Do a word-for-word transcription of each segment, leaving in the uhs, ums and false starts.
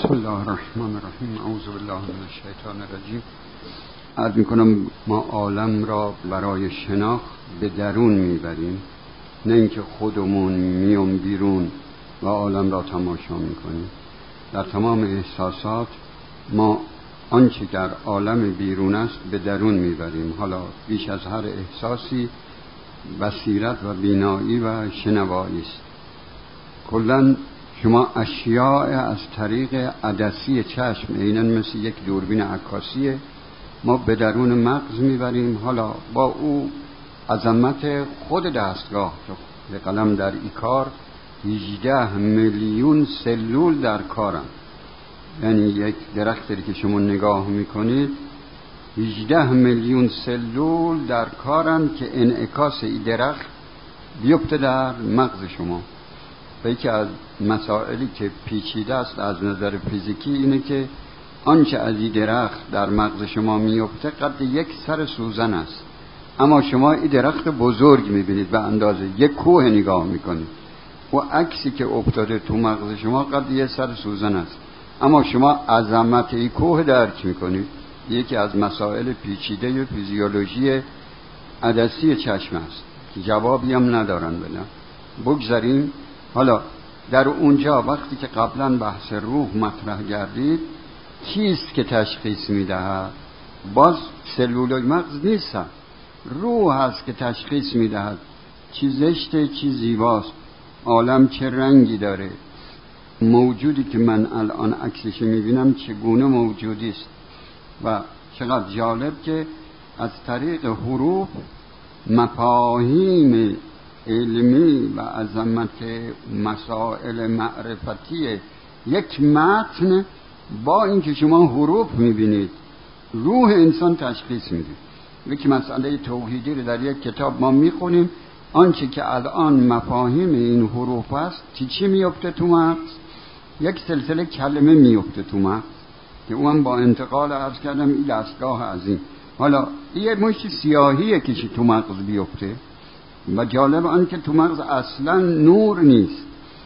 بسم الله الرحمن الرحیم. اعوذ بالله من الشیطان الرجیم. عرض میکنم ما عالم را برای شناخت به درون میبریم، نه اینکه خودمون میام بیرون و عالم را تماشا میکنیم. در تمام احساسات ما آنچه در عالم بیرون است به درون میبریم. حالا بیش از هر احساسی بصیرت و بینایی و شنوایی است. کلاً شما اشیاء از طریق عدسی چشم، عیناً مثل یک دوربین عکاسیه، ما به درون مغز میبریم. حالا با او عظمت خود دستگاه به قلم در این کار هجده میلیون سلول در کارن. یعنی یک درختی که شما نگاه میکنید هجده میلیون سلول در کارن که انعکاس این درخت بیفته در مغز شما. و یکی از مسائلی که پیچیده است از نظر فیزیکی اینه که آنچه از این درخت در مغز شما میفته قد یک سر سوزن است، اما شما این درخت بزرگ میبینید به اندازه یک کوه نگاه میکنید و عکسی که افتاده تو مغز شما قد یک سر سوزن است، اما شما عظمت این کوه درک میکنید. یکی از مسائل پیچیده فیزیولوژی عدسی چشم است که جوابی هم ندارن بدن. بگذاریم. حالا در اونجا وقتی که قبلا بحث روح مطرح گردید، چیست که تشخیص میدهد؟ باز سلولای مغز نیست، روح هست که تشخیص میدهد چی زشته چی زیباست، عالم چه رنگی داره، موجودی که من الان عکسش میبینم چگونه موجودی است. و چقدر جالب که از طریق حروف مفاهیم علمی و عظمت مسائل معرفتی یک متن با اینکه شما حروف میبینید روح انسان تشخیص میده. یک مسئله توحیدی رو در یک کتاب ما میخونیم، آنچه که الان مفاهیم این حروف است چی چی میفته تو مغز؟ یک سلسله کلمه میفته تو مغز که اون با انتقال عرض کردم این دستگاه عظیم. حالا یه مشت سیاهیه که تو مغز بیفته و جالب آن که تو مغز اصلا نور نیست.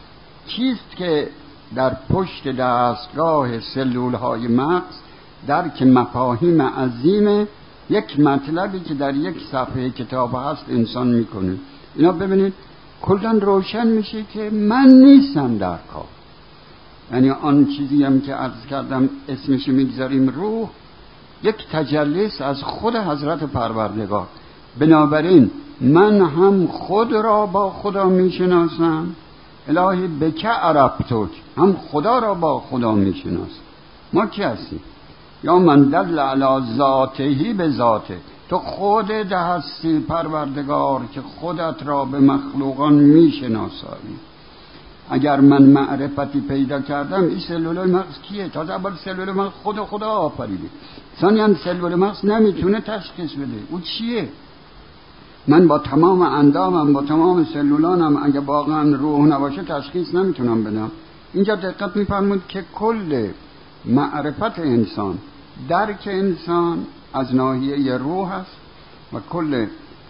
چیست که در پشت دستگاه سلول های مغز درک مفاهیم عظیم یک مطلبی که در یک صفحه کتاب هست انسان میکنه؟ اینا ببینید کلاً روشن میشه که من نیستم در کار. یعنی آن چیزی هم که عرض کردم اسمش میگذاریم روح، یک تجلیس از خود حضرت پروردگار. بنابراین من هم خود را با خدا میشناسم، الهی بک عرفتک، هم خدا را با خدا میشناسم. ما کی هستیم؟ یا من دل علی ذاتهی به ذاته، تو خودت هستی پروردگار که خودت را به مخلوقان میشناسایی. اگر من معرفتی پیدا کردم این سلول مغز کیه؟ تازه اول سلول مغز خود خدا آفریده. ثانیاً سلول مغز نمیتونه تشخیص بده او چیه. من با تمام اندامم با تمام سلولانم اگه واقعا روح نباشه تشخیص نمیتونم بدم. اینجا دقت میفرمود که کل معرفت انسان، درک انسان از ناحیه روح است و کل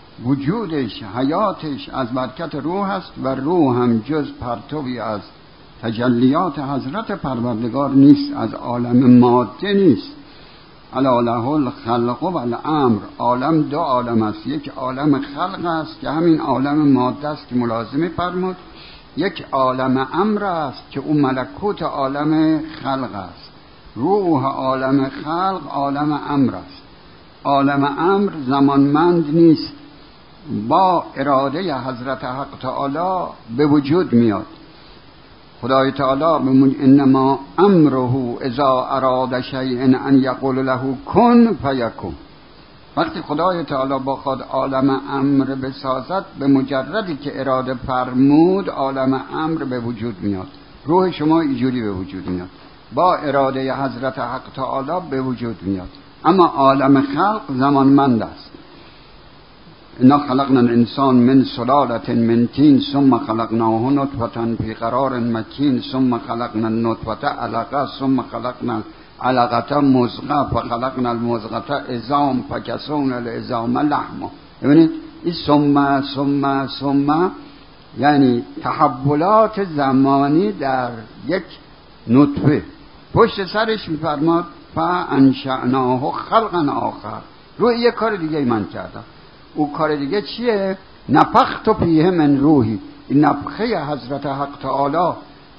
وجودش، حیاتش از برکت روح است و روح هم جز پرتوی از تجلیات حضرت پروردگار نیست، از عالم ماده نیست. الا له الخلق و الامر. عالم دو عالم است، یک عالم خلق است که همین عالم ماده است که ملازمه فرمود، یک عالم امر است که اون ملکوت عالم خلق است. روح عالم خلق عالم امر است. عالم امر زمانمند نیست، با اراده حضرت حق تعالی به وجود میاد. خدای تعالی بمون انما امره اذا اراد شیئا ان یقول له کن فیکون. وقتی خدای تعالی بخواد عالم امر بسازد، به مجردی که اراده فرمود عالم امر به وجود میاد. روح شما اینجوری به وجود میاد، با اراده حضرت حق تعالی به وجود میاد. اما عالم خلق زمانمند است. انا خلقنا الانسان من سلالة من طین ثم خلقناه نطفة فی قرار مکین ثم خلقنا النطفة علقة ثم خلقنا العلقة مضغة فخلقنا المضغة عظام فکسونا العظام لحما. ببینید این ثم ثم ثم یعنی تحولات زمانی در یک نطفه. پشت سرش میفرماد فانشأناه خلقا آخر. روح یه کار دیگه من کردم. او کار دیگه چیه؟ نفخت فیه من روحی. این نفخه حضرت حق تعالی،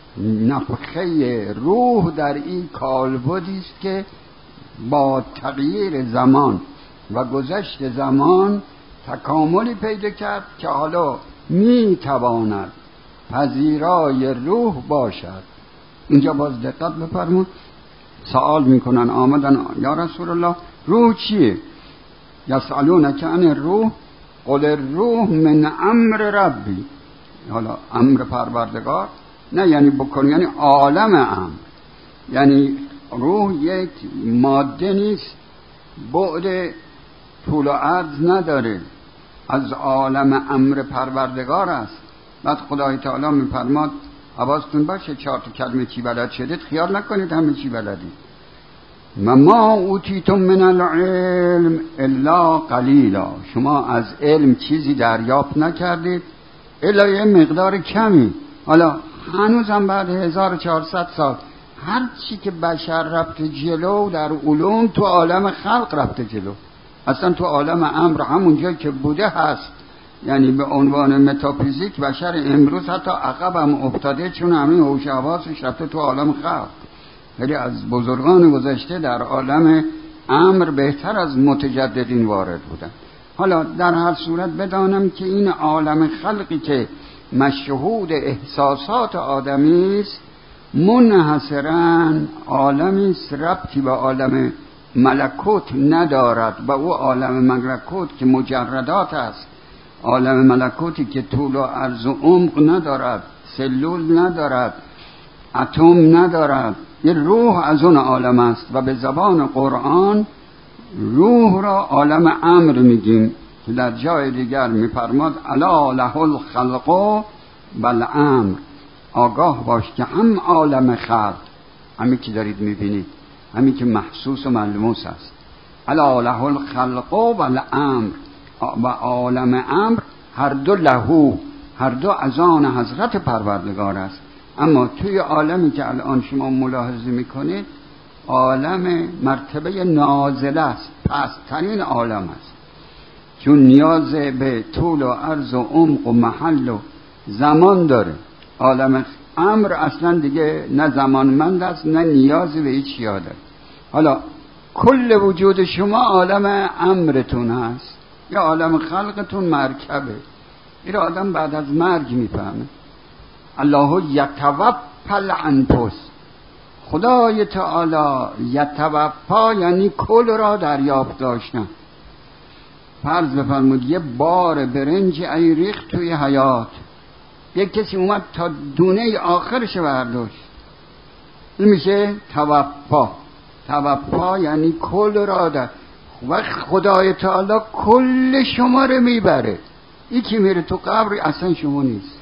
نفخه روح در این کالبدی است که با تغییر زمان و گذشت زمان تکاملی پیدا کرد که حالا میتواند پذیرای روح باشد. اینجا باز دقت بفرمون، سوال میکنن آمدن یا رسول الله روح چیه؟ یسألونک عن الروح قل الروح من امر ربی. حالا امر پروردگار نه یعنی بکن، یعنی عالم امر. یعنی روح یک ماده نیست، بعد طول و عرض نداره، از عالم امر پروردگار است. بعد خدای تعالی میفرماد حواستون باشه چهار تا کلمه چی بلد شدید، خیال نکنید همه چی بلدید. و ما اوتیتم من العلم الا قلیلا. شما از علم چیزی دریافت نکردید الا یه مقدار کمی. حالا هنوزم بعد هزار و چهارصد سال هر چی که بشر رفته جلو در علوم تو عالم خلق رفته جلو. اصلا تو عالم امر همونجا که بوده هست. یعنی به عنوان متافیزیک بشر امروز حتی عقب هم افتاده، چون همین هوش حواسش رفته تو عالم خلق. ولی از بزرگان گذشته در عالم امر بهتر از متجددین وارد بودن. حالا در هر صورت بدانم که این عالم خلقی که مشهود احساسات آدمی است منحصراً عالمی است ربطی به عالم ملکوت ندارد. و او عالم ملکوت که مجردات است، عالم ملکوتی که طول و عرض و عمق ندارد، سلول ندارد، اتم ندارد، یه روح از اون عالم است. و به زبان قرآن روح را عالم امر میگیم که در جای دیگر میفرماد الا له الخلق و الامر. آگاه باش که هم عالم خلق، همین که دارید میبینید، همین که محسوس و ملموس است، الا له الخلق و الامر، و عالم امر هر دو لهو، هر دو از آن حضرت پروردگار است. اما توی عالمی که الان شما ملاحظه میکنید عالم مرتبه نازله است، پست‌ترین عالم است، چون نیاز به طول و عرض و عمق و محل و زمان داره. عالم امر اصلا دیگه نه زمانمند است نه نیازی به هیچ چیز داره. حالا کل وجود شما عالم امرتون هست یا عالم خلقتون مرکبه. این آدم بعد از مرگ میفهمه. الله یتوفی الانفس، خدای تعالی یتوفی یعنی کل را دریافت داشتن. فرض بفرمود یه بار برنج ای ریخت توی حیات، یک کسی اومد تا دونه آخرش برداشت، این میشه توفی. توفی یعنی کل را در و خدای تعالی کل شما رو میبره. یکی میره تو قبر اصلا شما نیست.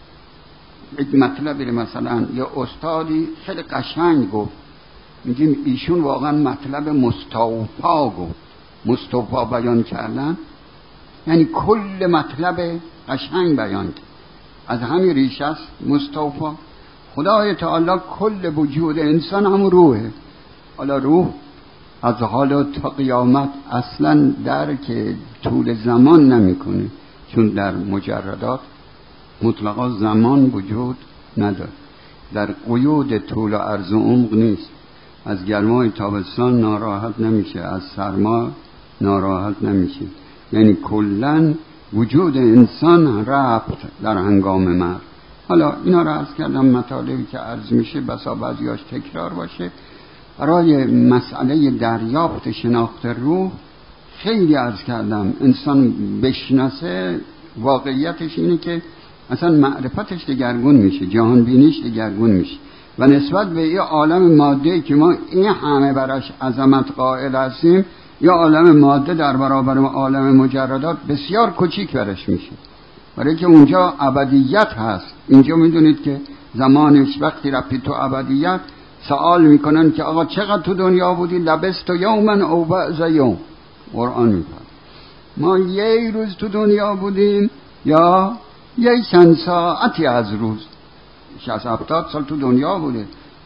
یک مطلبی مثلا یا استادی خیلی قشنگ گفت، میگیم ایشون واقعا مطلب مستوفا گفت. مستوفا بیان کردن یعنی کل مطلب قشنگ بیان کرد، از همین ریشه است مستوفا. خدای تعالی کل وجود انسان هم روحه. حالا روح از حالا تا قیامت اصلا درک طول زمان نمیکنه، چون در مجردات مطلقا زمان وجود نداره، در قیود طول و عرض و عمق نیست. از گرمای تابستان ناراحت نمیشه، از سرما ناراحت نمیشه. یعنی کلن وجود انسان رفت در هنگام مرگ. حالا اینا را عرض کردم، مطالبی که عرض میشه بسا بعضیاش تکرار باشه. برای مسئله دریافت شناخت روح خیلی عرض کردم انسان بشناسه، واقعیتش اینه که اصلا معرفتش دگرگون میشه، جهان بینیش دگرگون میشه و نسبت به یه عالم ماده که ما این همه براش عظمت قائل هستیم، یا عالم ماده در برابر عالم مجردات بسیار کوچیک برش میشه، برای که اونجا ابدیت هست. اینجا میدونید که زمانش وقتی رفتی تو ابدیت سوال میکنن که آقا چقدر تو دنیا بودی؟ لبست یومن او بعض یوم. قرآن میفرماید ما یه روز تو دنیا بودیم یا یه چند ساعتی از روز. شصت هفتاد سال تو دنیا بوده،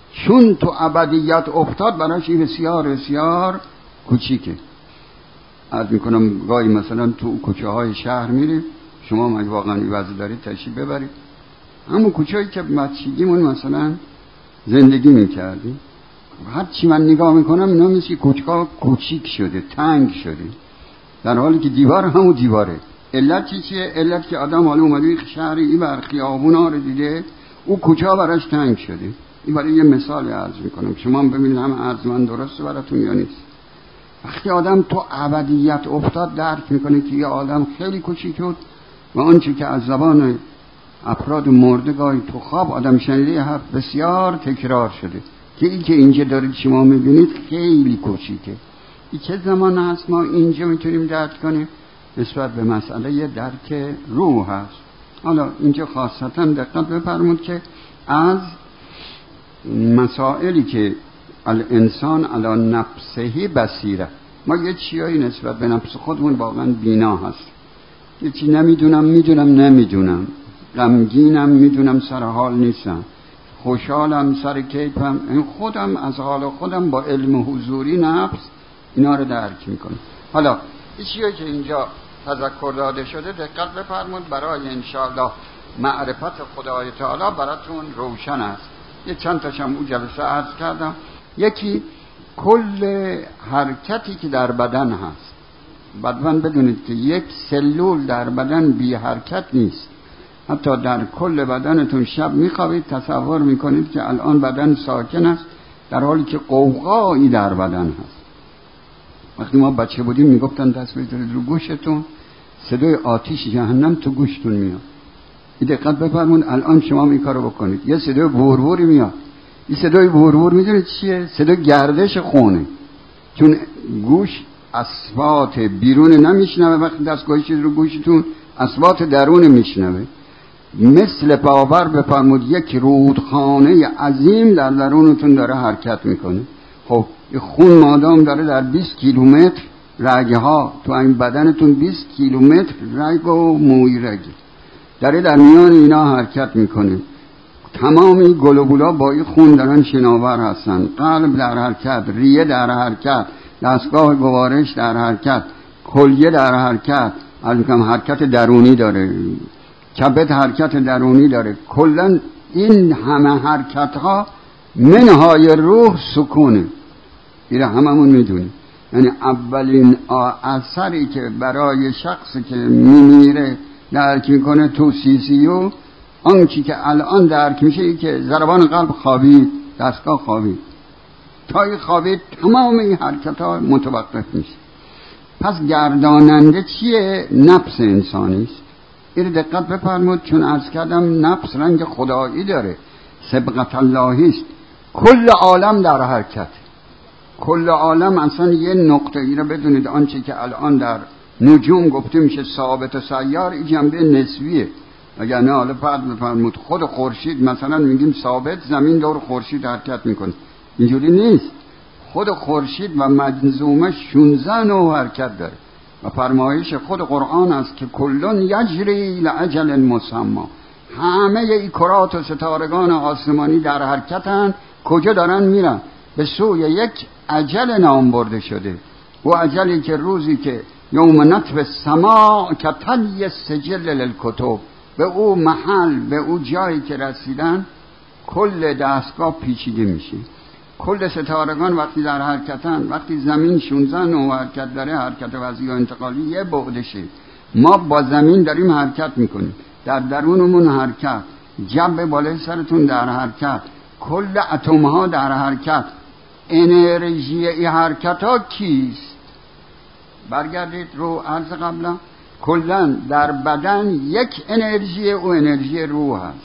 چون تو ابدیت افتاد براش بسیار بسیار کوچیکه. عرض میکنم گاهی مثلا تو کوچه های شهر میریم، شما مگه واقعا این وضع دارید تشریف ببرید همون کوچه هایی که بچگیمون مثلا زندگی میکردیم، هر چی من نگاه میکنم اینا مثل کوچه ها کوچیک شده، تنگ شده، در حالی که دیوار همون دیواره. علت چی چیه؟ علت که آدم حالا اومده شهری این بر خیابونا رو دیده، او کوچه ها براش تنگ شده. این برای یه مثال عرض میکنم، شما ببینید هم عرض من درسته براتون یا نیست. وقتی آدم تو ابدیت افتاد درک میکنه که یه آدم خیلی کوچیک بود و آنچه که از زبان افراد مرده گاهی تو خواب آدم شنیده حرف بسیار تکرار شده که این که اینجا دارید شما میبینید خیلی کوچیکه. این چه زمان هست ما اینجا میتونیم درک کنیم؟ نسبت به مسئله یه درک روح هست. حالا اینجا خاصتا دقت بفرمود که از مسائلی که الانسان علی نفسه بصیره، ما یه چیایی نسبت به نفس خودمون واقعا بینا هست. یه چی نمیدونم میدونم نمیدونم، غمگینم میدونم سر حال نیستم، خوشحالم سر کیفم، این خودم از حال خودم با علم حضوری نفس اینا رو درک میکنم. حالا این چیایی که اینجا تذکر داده شده دقت بفرمود، برای انشاءالله معرفت خدای تعالی براتون روشن است. یه چند تاشم اون جلسه عرض کردم. یکی کل حرکتی که در بدن هست، بدن بدونید که یک سلول در بدن بی حرکت نیست. حتی در کل بدنتون شب میخوابید تصور میکنید که الان بدن ساکن است، در حالی که قوقایی در بدن هست. وقتی ما بچه بودیم میگفتن دست بذارید رو گوشتون، صدای آتش جهنم تو گوشتون میاد. این دقت بفرمون الان شما این کارو بکنید، یه صدای بوربوری میاد. این صدای بوربور میدونید چیه؟ صدای گردش خونه، چون گوش اصوات بیرون نمیشنوه. وقتی دست گوشید رو گوشتون اصوات درون میشنوه. مثل باور بفرمود یک رودخانه عظیم در درونتون داره حرکت میکنه. خب این خون مادام داره در بیست کیلومتر رگه ها تو این بدنتون بیست کیلومتر رگ و موی رگ داره در میان اینا حرکت میکنه. تمامی گلوبولا با این خون دارن شناور هستن. قلب در حرکت، ریه در حرکت، دستگاه گوارش در حرکت، کلیه در حرکت، البته حرکت درونی داره، کبد حرکت درونی داره. کلا این همه حرکت ها منهای روح سکونه. این هممون میدونیم. یعنی اولین اثری که برای شخصی که میمیره درک میکنه تو سی سی او، آنچه که الان درک میشه ای که ضربان قلب خوابید، دستگاه خوابید، تا این خوابید تمام این حرکت ها متوقف میشه. پس گرداننده چیه؟ نفس انسانی است. این دقت بفرمود، چون عرض کردم نفس رنگ خدایی داره، سبقت اللهی است. کل عالم در حرکت، کل عالم اصلا یه نقطه ای رو بدونید. آنچه که الان در نجوم گفته میشه ثابت و سیار، این جنبه نسبیه. اگر نه حالا فرض بفرمود خود خورشید مثلا میگیم ثابت، زمین دور خورشید حرکت میکنه، اینجوری نیست. خود خورشید و منظومه شانزده نوع حرکت داره و فرمایش خود قرآن است که کلون یجری لأجل مسمى. همه ای کرات و ستارگان آسمانی در حرکتن. کجا دارن میرن؟ به سوی یک اجل نام برده شده. و اجلی که روزی که یوم نطف السماء کطی السجل للکتب، به او محل، به او جایی که رسیدن کل دستگاه پیچیده میشه. کل ستارگان وقتی در حرکتن، وقتی زمین شانزده نوع حرکت داره، حرکت وضعی و انتقالی یه بعدشه. ما با زمین داریم حرکت میکنیم، در درونمون حرکت، جنب بالای سرتون در حرکت، کل اتم ها در حرکت. انرژی ای حرکت ها کیست؟ برگردید رو عرض قبلا. کلن در بدن یک انرژی، او انرژی روح هست.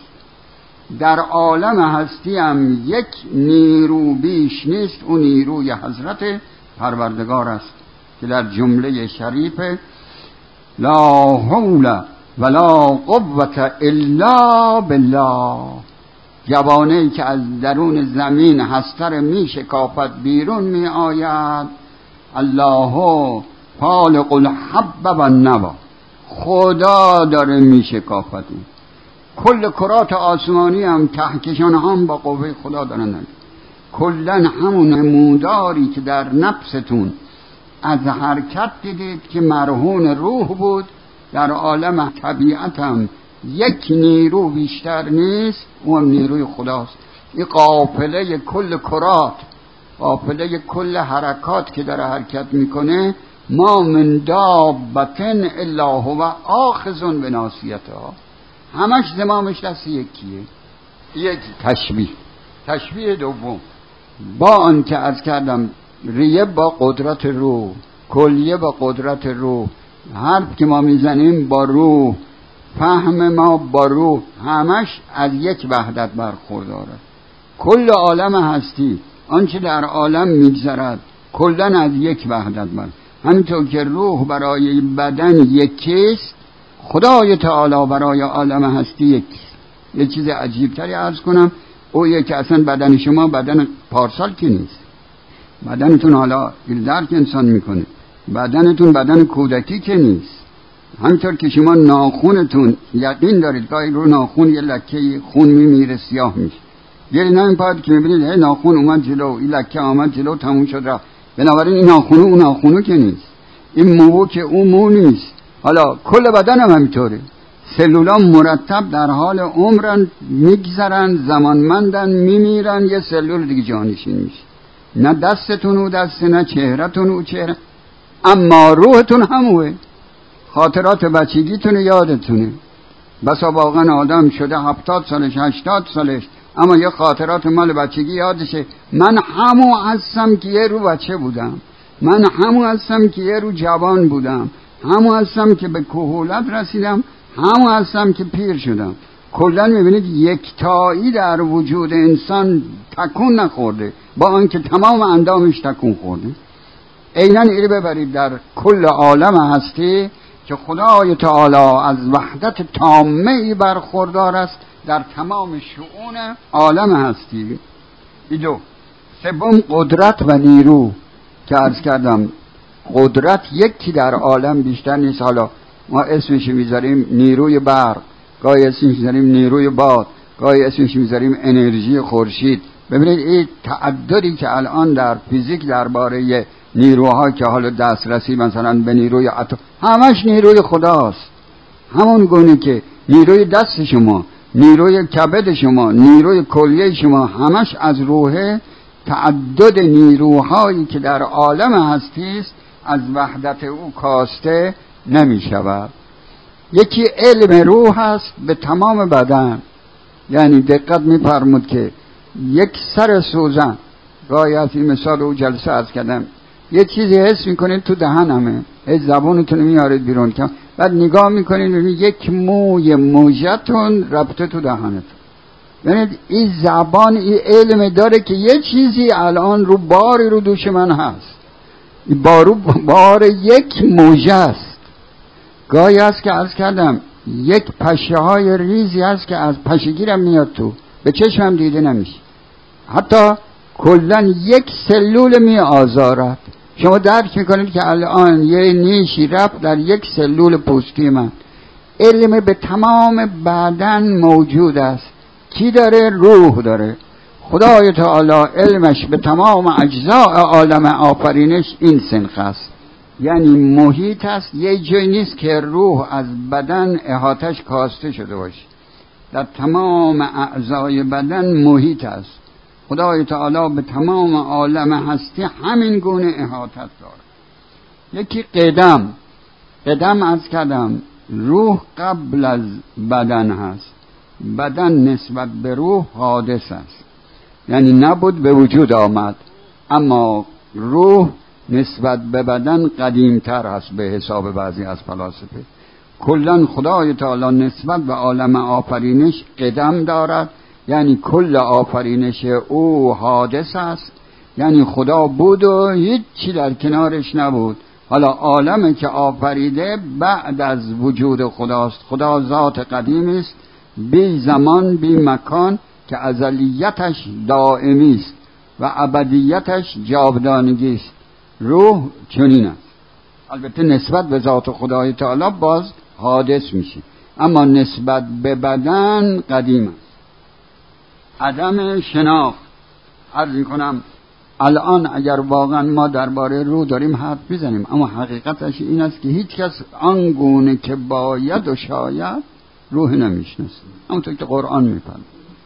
در عالم هستی هم یک نیرو بیش نیست، او نیروی حضرت پروردگار است که در جمله شریف لا حول ولا قوة الا بالله، جوانه‌ای که از درون زمین هستر می شکافت بیرون می آید. الله خالق الحب و النوى، خدا داره می شکافت. کل کرات آسمانی هم کهکشان هم با قوه خدا دارن. کلن همون نموداری که در نفستون از حرکت دیدید که مرهون روح بود، در عالم طبیعت هم یک نیرو بیشتر نیست، اون نیروی خداست. این قافله کل کرات، قافله کل حرکات که در حرکت میکنه، ما من دابتن الا هو آخذ بناصیتها، همش زمامش دست یکیه. یک تشبیه. تشبیه دوم، با آنکه عرض کردم ریه با قدرت روح، کلیه با قدرت روح، حرف که ما میزنیم با روح، فهم ما با روح، همش از یک وحدت برخورداره. کل عالم هستی، آنچه در عالم میگذرد کلن از یک وحدت بر. همینطور که روح برای بدن یکیست، خدای تعالی برای عالم هستی یکیست. یه چیز عجیبتری عرض کنم، او یه که اصلا بدن شما بدن پارسال که نیست. بدنتون حالا درک انسان میکنه، بدنتون بدن کودکی که نیست. همینطور که شما ناخونتون یقین دارید گاهی رو ناخون یه لکه خون میمیره سیاه میشه، یه نمی پاید که میبینید هی ناخون اومد جلو، این لکه آمد جلو، تموم شد رفت. بنابراین این ناخونو اون ناخونو که نیست، این موو که اون مو نیست. حالا کل بدن هم همینطوره، سلولا مرتب در حال عمرن، میگذرن، زمانمندن، میمیرن، یه سلول دیگه جانشین میشه. نه دستتون او دست، نه چهرهتون او چهره، اما روحتون هموه. خاطرات بچگیتون یادتونه، بسا واقعا آدم شده هفتاد سالش هشتاد سالش، اما یه خاطرات مال بچگی یادشه. من همون هستم که یه رو بچه بودم، من همون هستم که یه رو جوان بودم، همون هستم که به کهولت رسیدم، همون هستم که پیر شدم. کلا میبینید یکتایی در وجود انسان تکون نخورده، با آنکه تمام اندامش تکون خورده. عیناً اینو ببرید در کل عالم هستی که خدای تعالی از وحدت تامه‌ای برخوردار است در تمام شؤون عالم هستی. دو سوم قدرت و نیرو که عرض کردم قدرت یکی در عالم بیشتر نیست. حالا ما اسمش میذاریم نیروی برق، گاهی اسمش میذاریم نیروی باد، گاهی اسمش میذاریم انرژی خورشید. ببینید این تعددی که الان در فیزیک درباره نیروها که حالا دسترسی مثلا به نیروی اتم، همش نیروی خداست. همون گونه که نیروی دست شما، نیروی کبد شما، نیروی کلیه شما، همش از روح. تعدد نیروهایی که در عالم هستی است از وحدت او کاسته نمی شود. یکی علم روح هست به تمام بدن، یعنی دقت می فرمود که یک سر سوزن، گاهی از این مثال او جلسه عرض کردم، یه چیزی حس میکنید تو دهنمه، هی زبونتون میارید بیرون، بعد نگاه میکنید یک موی موجتون رفته تو دهنتون. ببینید این زبان این علم داره که یه چیزی الان رو باری رو دوش من هست، این بارو بار یک موجه است. گاهی هست که عرض کردم یک پشه های ریزی هست که از پشهگیرم میاد تو، به چشمم دیده نمیشه، حتی کلن یک سلول می آزارد. شما درک میکنید که الان یه نیشی رفت در یک سلول پوستی من. علم به تمام بدن موجود است. کی داره؟ روح داره. خدای تعالی علمش به تمام اجزاء عالم آفرینش این سنخ است، یعنی محیط است. یه جای نیست که روح از بدن احاطش کاسته شده باشه، در تمام اعضای بدن محیط است. خدای تعالی به تمام عالم هستی همین گونه احاطت داره. یکی قدم، قدم از کردم روح قبل از بدن هست، بدن نسبت به روح حادث است، یعنی نبود به وجود آمد، اما روح نسبت به بدن قدیمتر است به حساب بعضی از فلاسفه. کلن خدای تعالی نسبت به عالم آفرینش قدم دارد، یعنی کل آفرینش او حادث است، یعنی خدا بود و هیچ چی در کنارش نبود. حالا عالمی که آفریده بعد از وجود خداست. خدا ذات قدیم است، بی زمان بی مکان، که ازلیتش دائمی است و ابدیتش جاودانگی است. روح چنین است. البته نسبت به ذات خدای تعالی باز حادث میشه، اما نسبت به بدن قدیم است. عدم شناخت، عرض میکنم الان اگر واقعا ما درباره روح داریم حرف بزنیم، اما حقیقتش این است که هیچ کس آنگونه که باید و شاید روح نمیشناسه. همونطور که قرآن میفرماید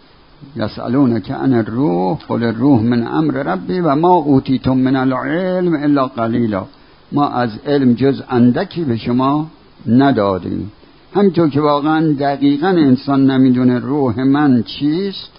یسألونک عن الروح قل الروح من امر ربی و ما اوتیتم من العلم الا قلیلا. ما از علم جز اندکی به شما ندادیم. همینطور که واقعا دقیقا انسان نمیدونه روح من چیست،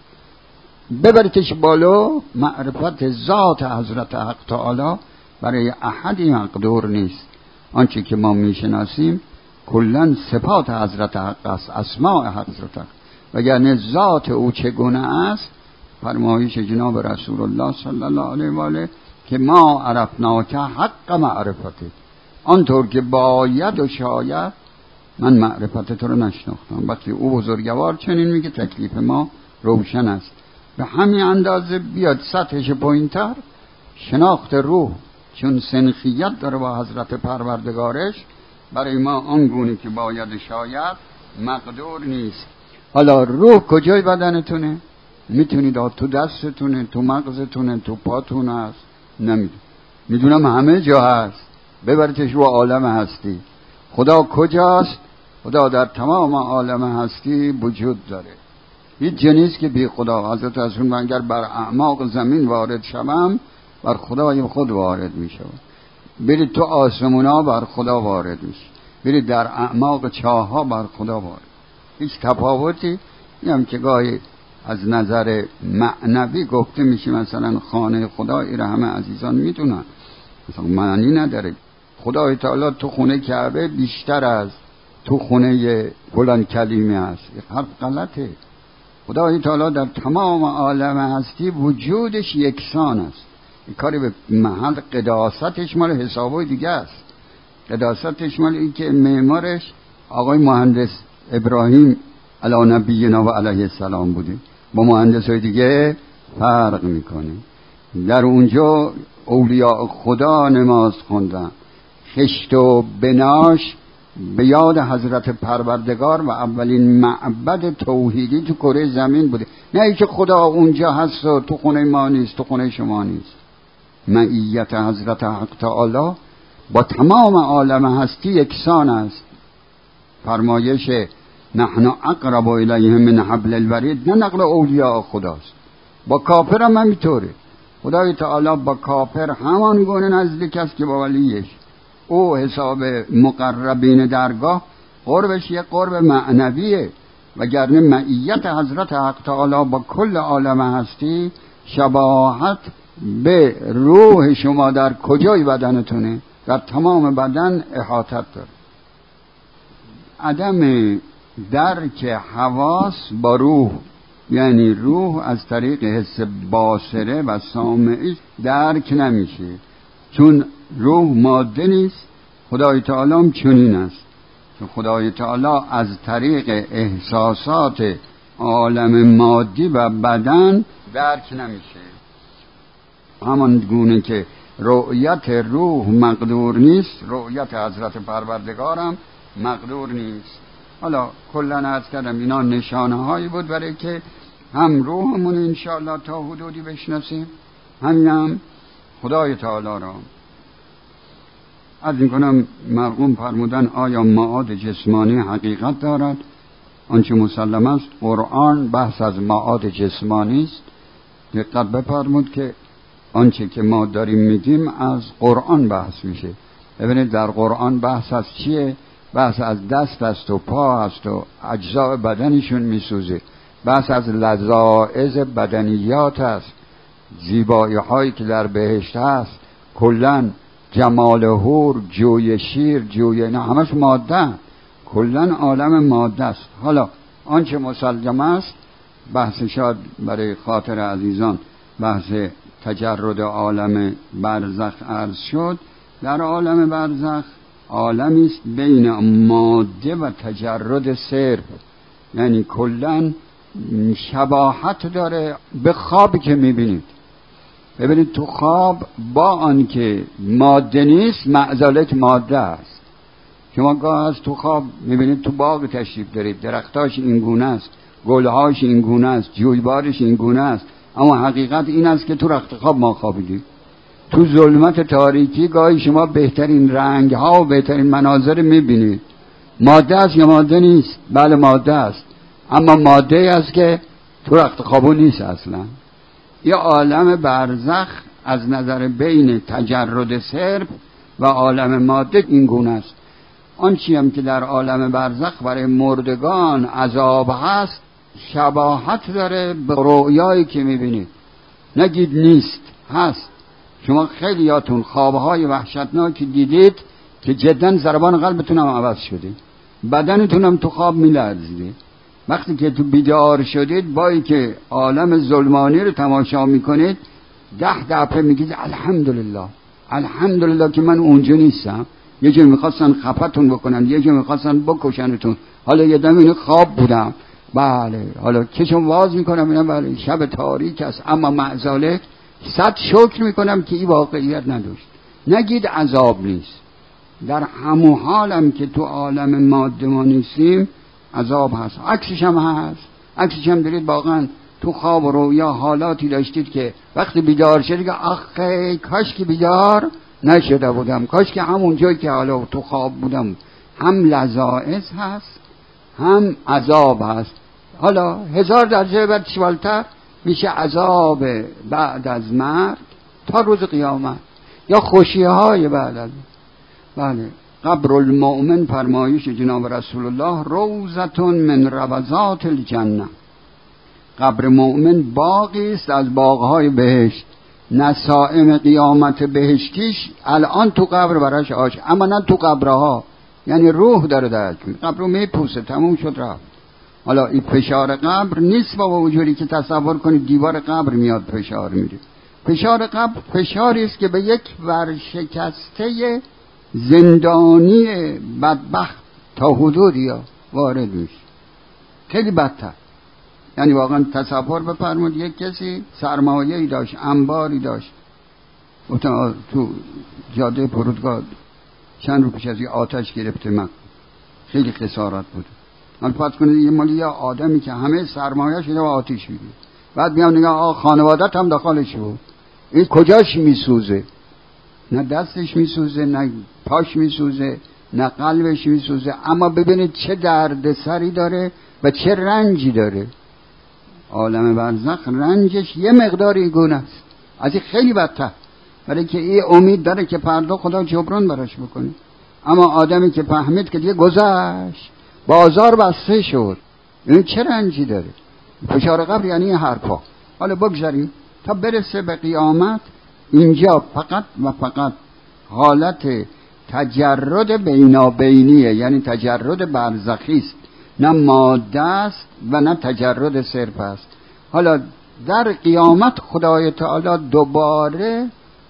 ببرتش بالا، معرفت ذات حضرت حق تعالی برای احدی مقدور نیست. آنچه که ما میشناسیم کلن صفات حضرت حق است، اسماء حضرت حق، وگرنه ذات او چگونه است فرمایش جناب رسول الله صلی الله علیه و آله که ما عرفناک حق معرفته، آنطور که باید و شاید من معرفت تو رو نشناختم. وقتی او بزرگوار چنین میگه تکلیف ما روشن است. به همین اندازه بیاد سطحش پایین‌تر، شناخت روح چون سنخیت داره با حضرت پروردگارش برای ما آنگونه که باید شاید مقدور نیست. حالا روح کجای بدنتونه؟ میتونید تو دستتونه، تو مغزتونه، تو پاتونه هست؟ نمیدونم. میدونم همه جا هست. ببرتش رو عالم هستی. خدا کجاست؟ خدا در تمام عالم هستی وجود داره. هیچ جنیست که بی خدا. حضرت رسول من اگر بر اعماق زمین وارد شوم بر خدای خود وارد می شود. برید تو آسمونا بر خدا وارد میشه، برید در اعماق چاها بر خدا وارد. هیچ تفاوتی نیم که گاهی از نظر معنوی گفته میشه مثلا خانه خدا، ایره همه عزیزان میدونن مثلا معنی نداره. خدای تعالی تو خونه کعبه بیشتر از تو خونه فلان کلیمه است. حرف غلطه. خدای تعالی در تمام عالم هستی وجودش یکسان است. این کاری به محل قداستش مال حسابای دیگه است. قداستش مال این که معمارش آقای مهندس ابراهیم علی نبینا و علیه السلام بوده، با مهندسای دیگه فرق میکنه. در اونجا اولیاء خدا نماز خوندن، خشت و بناش به یاد حضرت پروردگار و اولین معبد توحیدی تو کره زمین بوده. نه ای که خدا اونجا هست و تو خونه ما نیست، تو خونه شما نیست. معیت حضرت حق تعالی با تمام عالم هستی یکسان است. فرمایش نحن اقرب الیه من حبل الورید نه نقل اولیاء خداست. با کافر هم همینطوره. خدای تعالی با کافر همان گونه نزدیک است که با ولیش. او حساب مقربین درگاه قربش یک قرب معنویه، وگرنه معیت حضرت حق تعالی با کل عالم هستی شباهت به روح شما در کجای بدنتونه؟ در تمام بدن احاطت داره. عدم درک حواس با روح، یعنی روح از طریق حس باصره و سامعی درک نمیشه، چون روح ماده نیست. خدای تعالی هم چنین است که خدای تعالی از طریق احساسات عالم مادی و بدن درک نمیشه. همان گونه که رؤیت روح مقدور نیست، رؤیت حضرت پروردگار هم مقدور نیست. حالا کلن عرض کردم اینا نشانه هایی بود برای که هم روحمون انشاءالله تا حدودی بشناسیم، همین هم خدای تعالی را. عرض میکنم مرحوم فرمودن آیا معاد جسمانی حقیقت دارد؟ آنچه مسلم است قرآن بحث از معاد جسمانی است. دقت بفرمود که آنچه که ما داریم میگیم از قرآن بحث میشه. ببینید در قرآن بحث از چیه؟ بحث از دست است و پا است و اجزاء بدنشون میسوزه. بحث از لذائذ بدنیات است، زیبایی هایی که در بهشت هست، کلن جمال حور، جوی شیر، جوی نه همش ماده، کلن عالم ماده است. حالا آنچه مسلم است بحث شاد برای خاطر عزیزان بحث تجرد عالم برزخ عرض شد. در عالم برزخ عالمی است بین ماده و تجرد صرف، یعنی کلن شباهت داره به خوابی که میبینید. ببینید تو خواب با آنکه ماده نیست معزالت ماده است. شما گاه از تو خواب میبینید تو باغ تشریف دارید، درختاش این گونه است، گلهاش این گونه است، جویبارش این گونه است، اما حقیقت این است که تو رخت خواب ما خوابیدیم. تو ظلمت تاریکی گاهی شما بهترین رنگ ها و بهترین مناظر میبینید. ماده است یا ماده نیست؟ بله ماده است، اما ماده است که تو رخت خوابو نیست اصلا. یه عالم برزخ از نظر بین تجرد صرف و عالم ماده این گونه است. آنچه هم که در عالم برزخ برای مردگان عذاب هست شباهت داره به رؤیایی که میبینید. نگید نیست، هست. شما خیلی یاتون خوابهای وحشتناکی دیدید که جدا ضربان قلبتون هم عوض شده، بدنتون هم تو خواب میلرزیده. وقتی که تو بیدار شدید بایی که عالم ظلمانی رو تماشا میکنید ده دفعه میگید الحمدلله الحمدلله که من اونجا نیستم. یه جا میخواستن خفتون بکنن، یه جا میخواستن بکشنتون، حالا یه دم اینو خواب بودم. بله حالا چشم واز میکنم اینا بله شب تاریک است، اما معذالک صد شکر میکنم که این واقعیت نداشت. نگید عذاب نیست. در همون حالم که تو عالم ماده ما نیستیم عذاب هست، عکسش هم هست. عکسش هم دارید واقعا تو خواب و رویا حالاتی داشتید که وقتی بیدار شدید که آخه کاش که بیدار نشده بودم، کاش که همون جایی که حالا تو خواب بودم. هم لذائذ هست هم عذاب هست. حالا هزار درجه بعد شوالتر میشه عذاب بعد از مرگ تا روز قیامت یا خوشی های بعد از. بله قبر المؤمن فرمایش جناب رسول الله روضتون من روضات الجنه. قبر مؤمن باغی است از باغهای بهشت. نسائم قیامت بهشتیش الان تو قبر براش آش، اما نه تو قبرها، یعنی روح داره درک قبر رو میپوسه تموم شد رفت. حالا این فشار قبر نیست با وجودی که تصور کنید دیوار قبر میاد فشار میده. فشار قبر فشاری است که به یک ورشکسته زندانی بدبخت تا حدودی ها وارد میشه. خیلی بدتر. یعنی واقعا تصور بفرمایید یک کسی سرمایه‌ای داشت، انباری داشت، تو جاده فرودگاه چند رو پیش از یه آتش گرفته من، خیلی خسارت بود. حالا فرض کنید یه مالی یه آدمی که همه سرمایه‌اش رو آتش می‌گیره، بعد میام نگاه آ خانواده‌ت هم داخلش بود، این کجاش میسوزه؟ نه دستش میسوزه، نه پاش میسوزه، نه قلبش میسوزه، اما ببینید چه دردسری داره و چه رنجی داره. عالم برزخ رنجش یه مقداری گونه است، از این خیلی بدتر، برای که این امید داره که فردا خدا جبران براش بکنه. اما آدمی که فهمید که دیگه گذشت، بازار بسته شد، این چه رنجی داره. فشار قبر یعنی این حرفا. حالا بگذاریم تا برسه به قیامت. اینجا فقط و فقط حالت تجرد بینابینیه، یعنی تجرد برزخی است، نه ماده است و نه تجرد صرف است. حالا در قیامت خدای تعالی دوباره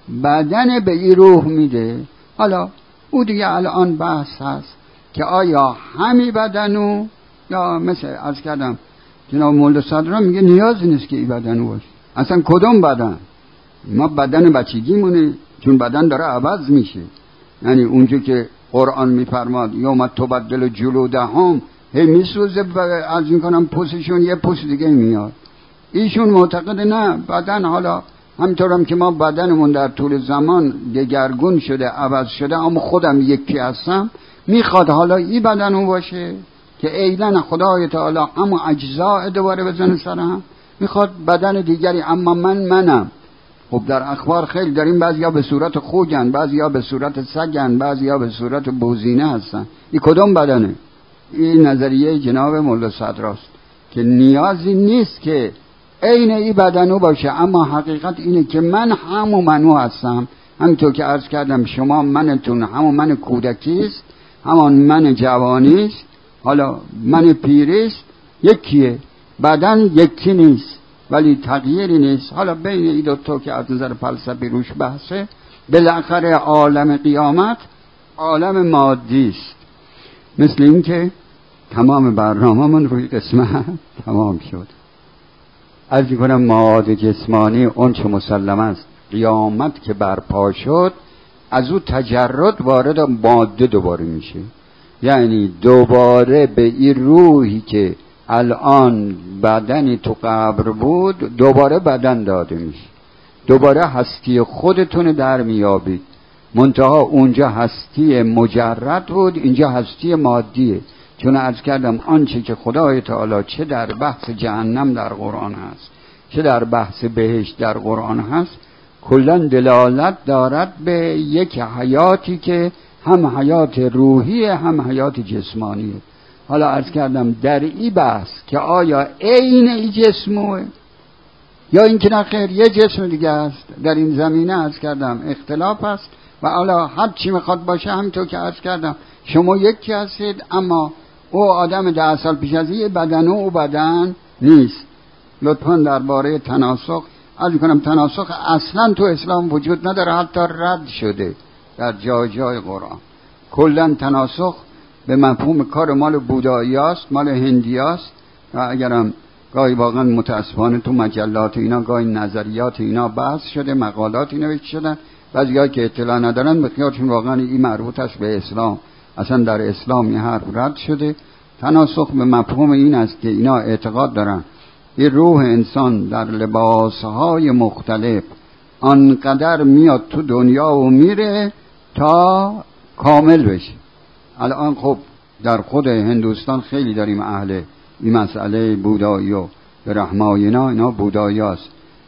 بدن به این روح میده. حالا او دیگه الان بحث هست که آیا همی بدنو یا مثل عرض کردم جناب مولا صدرا میگه نیازی نیست که این بدنو باشه. اصلا کدوم بدن؟ ما بدن بچگیمونه، چون بدن داره عوض میشه. یعنی اونجا که قرآن میفرماد یوم تبدل جلودهم، هی میسوزه از این کنم پوستشون یه پوست دیگه میاد. ایشون معتقد نه بدن، حالا همطورم که ما بدنمون در طول زمان دگرگون شده عوض شده، اما خودم یکی هستم، میخواد حالا این بدن اون باشه که ایلن خدای تعالی اما اجزاء دوباره بزنه سرم، میخواد بدن دیگری، اما من منم. خب در اخبار خیلی داریم، بعضی ها به صورت خوگن، بعضی ها به صورت سگن، بعضی ها به صورت بوزینه هستن. این کدوم بدنه؟ این نظریه جناب مولا صدراست که نیازی نیست که عین این بدنو باشه، اما حقیقت اینه که من همون منو هستم. همینطور که عرض کردم شما منتون همون من کودکیست، همون من جوانیست، حالا من پیریست، یکیه. بدن یکی نیست ولی تغییری نیست. حالا بین این دو تا که از نظر فلسفی روش بحثه، بالاخره عالم قیامت عالم مادی است. مثل این که تمام برنامه من روی قسمت تمام شد. عرض کنم مواد جسمانی اون چه مسلم است، قیامت که برپا شد از او تجرد وارد ماده دوباره میشه. یعنی دوباره به این روحی که الان بدنی تو قبر بود دوباره بدن داده میشه، دوباره هستی خودتون در میابید. منتها اونجا هستی مجرد بود، اینجا هستی مادیه. چون عرض کردم آنچه که خدای تعالی چه در بحث جهنم در قرآن هست چه در بحث بهشت در قرآن هست کلا دلالت دارد به یک حیاتی که هم حیات روحی هم حیات جسمانیه. حالا عرض کردم در این بحث که آیا عین این جسمه یا این که نه خیر یه جسم دیگه است، در این زمینه عرض کردم اختلاف است. و حالا هر چی میخواد باشه همینطور که عرض کردم شما یکی هستید، اما او آدم ده سال پیش از این بدن و او بدن نیست. لطفاً درباره تناسخ عرض کنم تناسخ اصلا تو اسلام وجود نداره، حتی رد شده در جای جای قرآن. کلا تناسخ به مفهوم کار مال بودایی است، مال هندی است. و اگرم گاهی واقعا متاسفانه تو مجلات اینا گاهی نظریات اینا بحث شده، مقالات اینا نوشته شدن، بعضی‌ها که اطلاع ندارن به خیالشون واقعا این مربوط است به اسلام. اصلا در اسلام این حرف رد شده. تناسخ به مفهوم این است که اینا اعتقاد دارن این روح انسان در لباسهای مختلف آنقدر میاد تو دنیا و میره تا کامل بشه. الان خب در خود هندوستان خیلی داریم اهل این مسئله بودایی و برهمایینا، اینا بودایی است.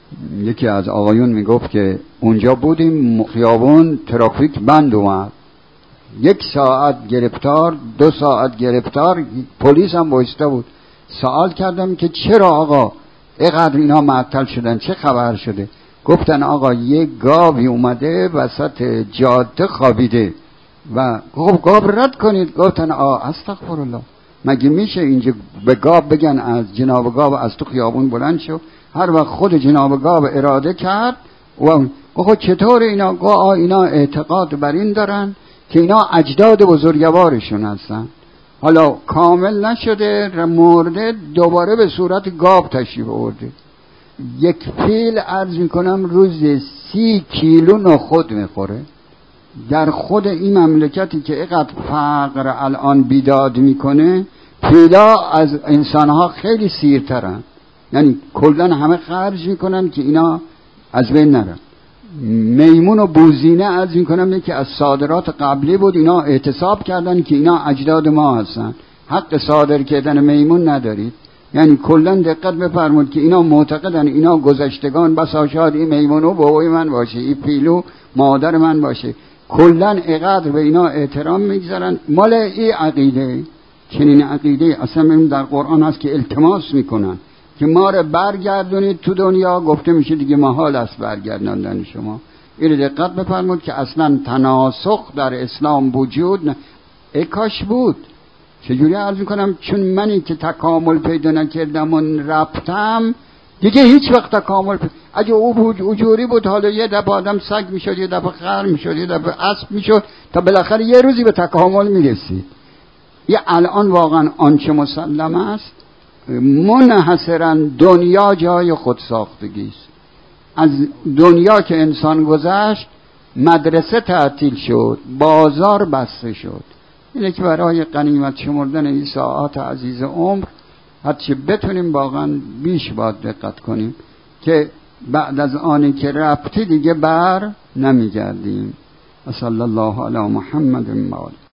یکی از آقایون میگفت که اونجا بودیم خیابون ترافیک بند اومد، یک ساعت گرفتار، دو ساعت گرفتار، پلیس هم بایسته بود. سوال کردم که چرا آقا اینقدر اینا معطل شدن، چه خبر شده؟ گفتن آقا یک گاوی اومده وسط جاده خوابیده و خب گاو رد کنید. گفتن آه استغفرالله، مگه میشه اینجا به گاو بگن از جناب گاو از تو خیابون بلند شو؟ هر وقت خود جناب گاو اراده کرد و خب چطور اینا گا اینا اعتقاد بر این دارن که اینا اجداد بزرگوارشون هستن. حالا کامل نشده مرده، دوباره به صورت گاو تشریف آورده. یک فیل عرض میکنم روز سی کیلو نخود میخوره. در خود این مملکتی که اینقدر فقر الان بیداد میکنه، فیلا از انسانها خیلی سیرترن، یعنی کلن همه خرج میکنن که اینا از بین نرن. میمون و بوزینه عرض میکنم یکی از صادرات قبلی بود، اینا اعتصاب کردن که اینا اجداد ما هستن، حق صادر کردن میمون ندارید. یعنی کلن دقت بفرمود که اینا معتقدن اینا گذشتگان، بسا شاید این میمونو بابای من باشه، این پیلو مادر من باشه. کلن اقدر به اینا احترام میگذارن. مال این عقیده، چنین عقیده اصلا ببین در قرآن هست که التماس میکنن که ما رو برگردونید تو دنیا. گفته میشه دیگه محال است برگرداندن شما. این دقت بفرمود که اصلا تناسخ در اسلام وجود نه. ای کاش بود. چجوری عرض میکنم؟ چون منی که تکامل پیدا نکردم و رفتم دیگه هیچ وقت تکامل پیدا. اگه او اجوری بود حالا یه دفعه آدم سگ میشد، یه دفعه خر میشد، یه دفعه اسب میشد، تا بالاخره یه روزی به تکامل میرسید. یه الان واقعا آنچه مسلم است منحصرا دنیا جای خود ساختگی است. از دنیا که انسان گذشت مدرسه تعطیل شد، بازار بسته شد. اینه که برای غنیمت شمردن این ساعات عزیز عمر هرچی بتونیم واقعا بیش باید دقت کنیم که بعد از آنی که رفتی دیگه بر نمیگردیم. صلی الله علی محمد و